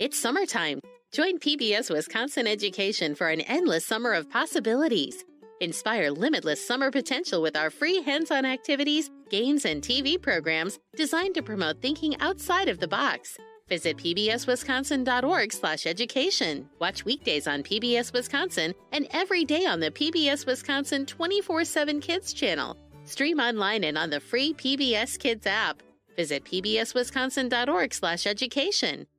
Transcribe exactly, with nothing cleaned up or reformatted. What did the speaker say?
It's summertime. Join P B S Wisconsin Education for an endless summer of possibilities. Inspire limitless summer potential with our free hands-on activities, games, and T V programs designed to promote thinking outside of the box. Visit pbswisconsin.org slash education. Watch weekdays on P B S Wisconsin and every day on the P B S Wisconsin twenty-four seven Kids channel. Stream online and on the free P B S Kids app. Visit pbswisconsin.org slash education.